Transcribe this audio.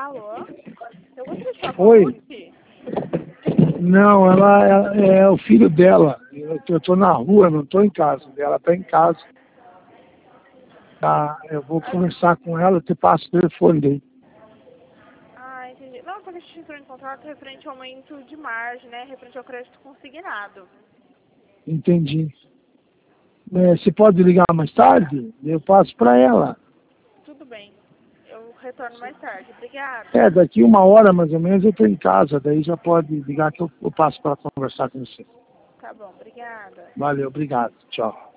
Alô? Eu gostaria de falar com a Oi. Ruth. Não, ela é o filho dela. Eu tô na rua, não tô em casa. Ela tá em casa. Tá, eu vou conversar com ela, eu te passo o telefone dele. Ah, entendi. Não, porque a gente entrou em contato referente ao aumento de margem, né? Referente ao crédito consignado. Entendi. Você pode ligar mais tarde? Eu passo para ela. Tudo bem. Eu retorno mais tarde. Obrigada. Daqui 1 hora mais ou menos eu tô em casa, daí já pode ligar que eu passo para conversar com você. Tá bom, obrigada. Valeu, obrigado. Tchau.